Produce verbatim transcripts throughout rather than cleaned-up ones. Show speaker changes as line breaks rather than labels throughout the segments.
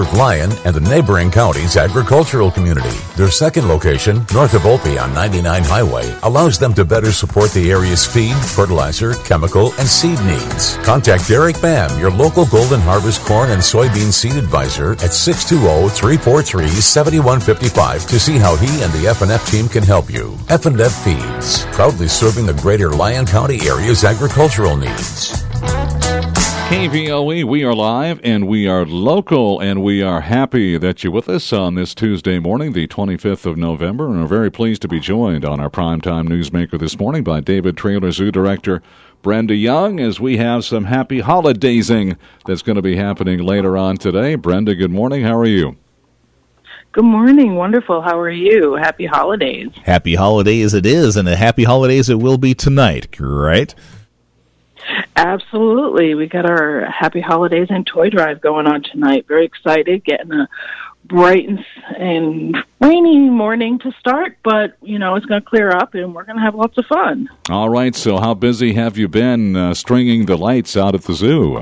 serve Lyon and the neighboring county's agricultural community. Their second location, north of Opie on ninety-nine Highway, allows them to better support the area's feed, fertilizer, chemical, and seed needs. Contact Derek Bam, your local Golden Harvest corn and soybean seed advisor at six two zero, three four three, seven one five five to see how he and the F and F team can help you. F and F Feeds, proudly serving the greater Lyon County area's agricultural needs.
K V O E, we are live and we are local, and we are happy that you're with us on this Tuesday morning, the twenty-fifth of November, and are very pleased to be joined on our Primetime Newsmaker this morning by David Traylor Zoo Director Brenda Young, as we have some happy holidayzing that's going to be happening later on today. Brenda, good morning. How are you?
Good morning. Wonderful. How are you? Happy holidays.
Happy holidays it is, and a happy holidays it will be tonight, right?
Absolutely. We got our Happy Holidays and Toy Drive going on tonight. Very excited, getting a bright and, and rainy morning to start, but, you know, it's going to clear up, and we're going to have lots of fun.
All right, so how busy have you been uh, stringing the lights out at the zoo?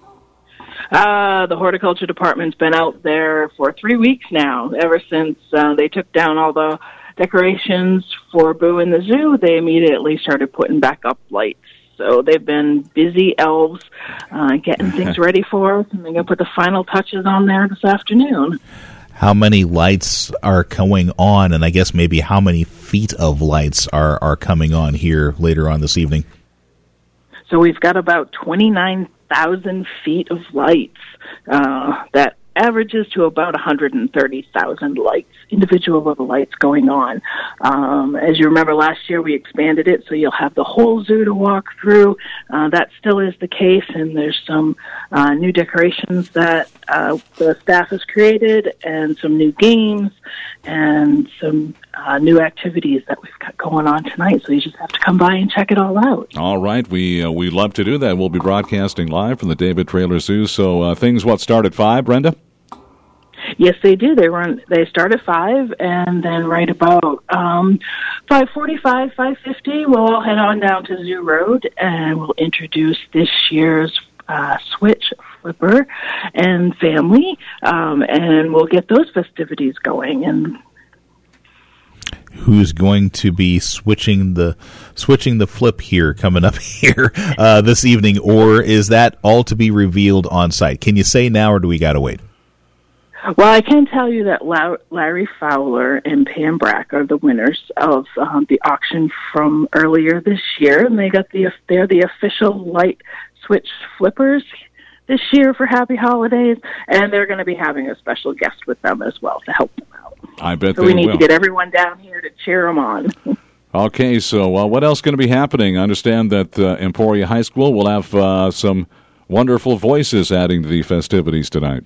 Uh, the horticulture department's been out there for three weeks now. Ever since uh, they took down all the decorations for Boo in the Zoo, they immediately started putting back up lights. So they've been busy elves uh, getting things ready for us, and they're going to put the final touches on there this afternoon.
How many lights are going on, and I guess maybe how many feet of lights are, are coming on here later on this evening?
So we've got about twenty-nine thousand feet of lights. Uh, that averages to about one hundred thirty thousand lights, individual little lights going on. Um, as you remember, last year we expanded it, so you'll have the whole zoo to walk through. Uh, that still is the case, and there's some uh, new decorations that uh, the staff has created, and some new games, and some uh, new activities that we've got going on tonight. So you just have to come by and check it all out.
All right, we uh, we love to do that. We'll be broadcasting live from the David Traylor Zoo. So uh, things what start at five, Brenda?
Yes, they do. They run. They start at five, and then right about um, five forty-five, five fifty, we'll all head on down to Zoo Road, and we'll introduce this year's uh, Switch, Flipper, and Family, um, and we'll get those festivities going. And
who's going to be switching the switching the flip here coming up here uh, this evening, or is that all to be revealed on site? Can you say now, or do we got to wait?
Well, I can tell you that Larry Fowler and Pam Brack are the winners of um, the auction from earlier this year, and they got the they're the official light switch flippers this year for Happy Holidays, and they're going to be having a special guest with them as well to help them out.
I bet
so
they
we need
will.
to get everyone down here to cheer them on.
Okay, so uh, what else is going to be happening? I understand that uh, Emporia High School will have uh, some wonderful voices adding to the festivities tonight.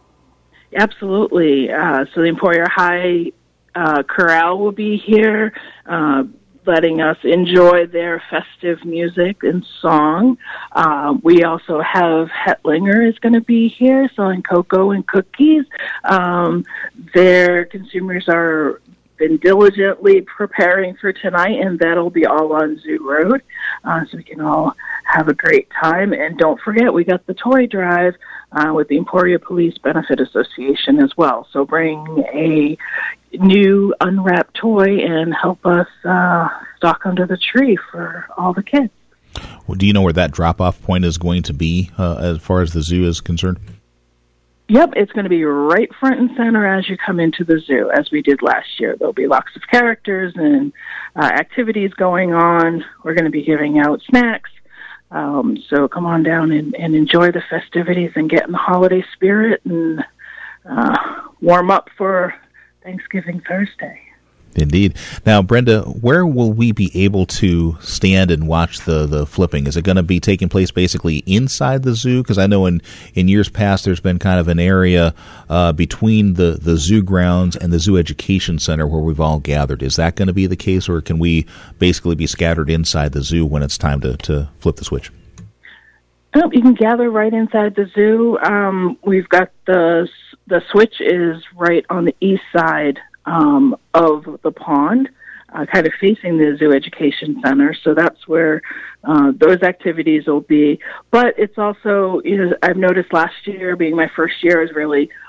Absolutely. Uh, so the Emporia High uh, Chorale will be here, uh, letting us enjoy their festive music and song. Uh, we also have Hetlinger is going to be here selling cocoa and cookies. Um, their consumers are been diligently preparing for tonight, and that'll be all on Zoo Road, uh, so we can all have a great time. And don't forget, we got the toy drive uh, with the Emporia Police Benefit Association as well. So bring a new unwrapped toy and help us uh, stock under the tree for all the kids.
Well, do you know where that drop-off point is going to be uh, as far as the zoo is concerned?
Yep, it's going to be right front and center as you come into the zoo, as we did last year. There'll be lots of characters and uh, activities going on. We're going to be giving out snacks. Um, so come on down and, and enjoy the festivities and get in the holiday spirit and uh, warm up for Thanksgiving Thursday.
Indeed. Now, Brenda, where will we be able to stand and watch the, the flipping? Is it going to be taking place basically inside the zoo? Because I know in, in years past there's been kind of an area uh, between the, the zoo grounds and the Zoo Education Center where we've all gathered. Is that going to be the case, or can we basically be scattered inside the zoo when it's time to, to flip the switch?
Oh, you can gather right inside the zoo. Um, we've got the the switch is right on the east side Um, of the pond, uh, kind of facing the Zoo Education Center. So that's where uh, those activities will be. But it's also, you know, I've noticed last year, being my first year, is really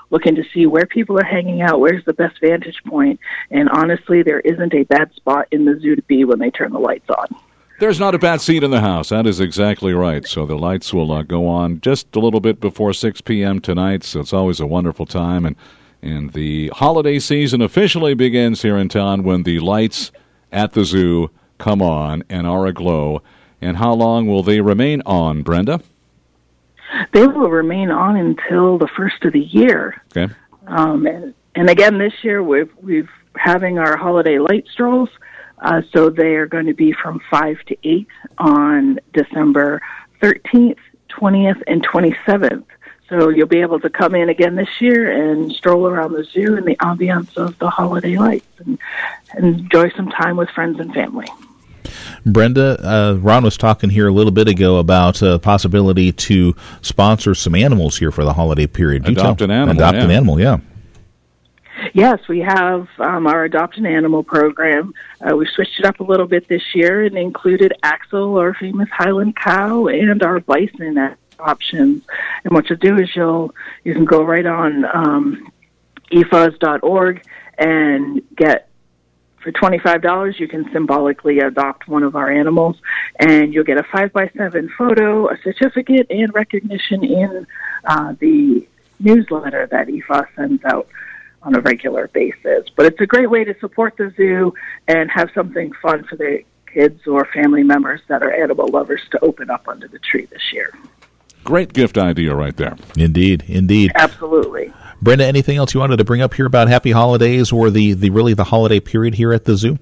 looking to see where people are hanging out, where's the best vantage point. And honestly, there isn't a bad spot in the zoo to be when they turn the lights on.
There's not a bad seat in the house. That is exactly right. So the lights will uh, go on just a little bit before six p.m. tonight, so it's always a wonderful time. And, and the holiday season officially begins here in town when the lights at the zoo come on and are aglow. And how long will they remain on, Brenda?
They will remain on until the first of the year.
Okay.
Um, and, and again, this year we've, we've having our holiday light strolls. Uh, so they are going to be from five to eight on December thirteenth, twentieth, and twenty-seventh. So you'll be able to come in again this year and stroll around the zoo in the ambiance of the holiday lights and, and enjoy some time with friends and family.
Brenda, uh, Ron was talking here a little bit ago about a uh, possibility to sponsor some animals here for the holiday period. Do
Adopt an animal.
Adopt
yeah.
an animal, yeah.
Yes, we have um, our Adopt an Animal program. Uh, we switched it up a little bit this year and included Axel, our famous Highland cow, and our bison as options. And what you'll do is you'll you can go right on um, e f a z dot org and get, for twenty-five dollars, you can symbolically adopt one of our animals, and you'll get a five by seven photo, a certificate, and recognition in uh, the newsletter that E F A sends out on a regular basis. But it's a great way to support the zoo and have something fun for the kids or family members that are animal lovers to open up under the tree this year.
Great gift idea right there.
Indeed, indeed.
Absolutely.
Brenda, anything else you wanted to bring up here about Happy Holidays or the, the really the holiday period here at the zoo?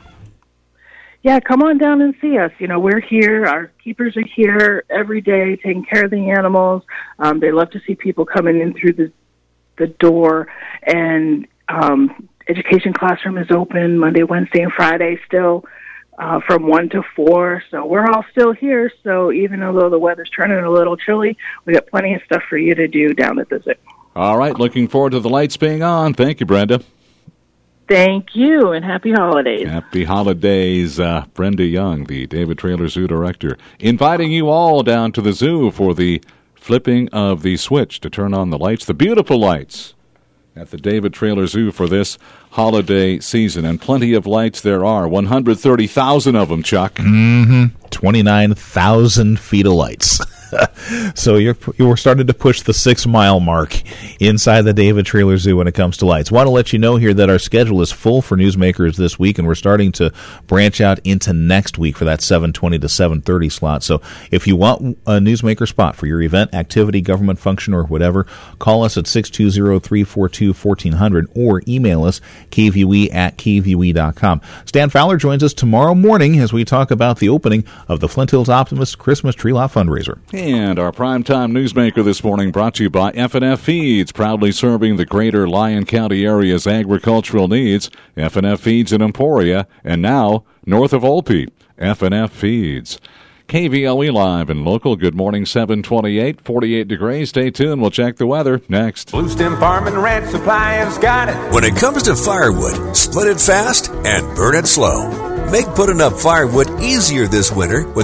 Yeah, come on down and see us. You know, we're here. Our keepers are here every day taking care of the animals. Um, they love to see people coming in through the the door, and um, education classroom is open Monday, Wednesday, and Friday still uh, from one to four. So we're all still here. So even although the weather's turning a little chilly, we got plenty of stuff for you to do down at the zoo.
All right, looking forward to the lights being on. Thank you, Brenda.
Thank you, and happy holidays.
Happy holidays, uh, Brenda Young, the David Traylor Zoo Director, inviting you all down to the zoo for the flipping of the switch to turn on the lights, the beautiful lights at the David Traylor Zoo for this holiday season. And plenty of lights there are, one hundred thirty thousand of them, Chuck.
Mm-hmm. twenty-nine thousand feet of lights. So you're you're starting to push the six-mile mark inside the David Traylor Zoo when it comes to lights. Want to let you know here that our schedule is full for Newsmakers this week, and we're starting to branch out into next week for that seven twenty to seven thirty slot. So if you want a Newsmaker spot for your event, activity, government function, or whatever, call us at six two zero, three four two, one four zero zero or email us k v u e at k v u e dot com. Stan Fowler joins us tomorrow morning as we talk about the opening of the Flint Hills Optimist Christmas Tree Lot fundraiser.
And our primetime newsmaker this morning brought to you by F and F Feeds, proudly serving the greater Lyon County area's agricultural needs. F and F Feeds in Emporia, and now north of Olpe. F and F Feeds. K V L E Live and Local. Good morning, seven twenty-eight, forty-eight degrees. Stay tuned. We'll check the weather next.
Blue Stem Farm and Ranch Supply has got it.
When it comes to firewood, split it fast and burn it slow. Make putting up firewood easier this winter with